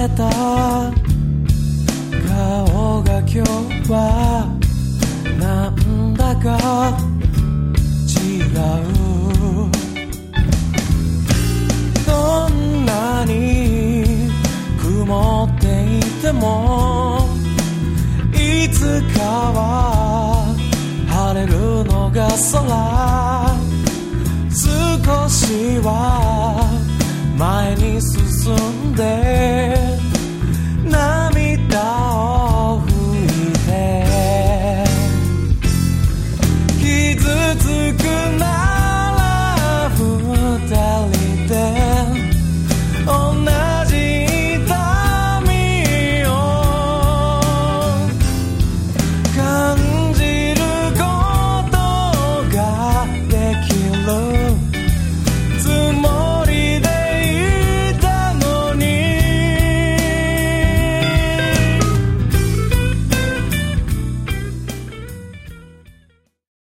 れた顔が今日はなんだか違う。どんなに曇っていてもいつかは晴れるのが空。少しは前に進んで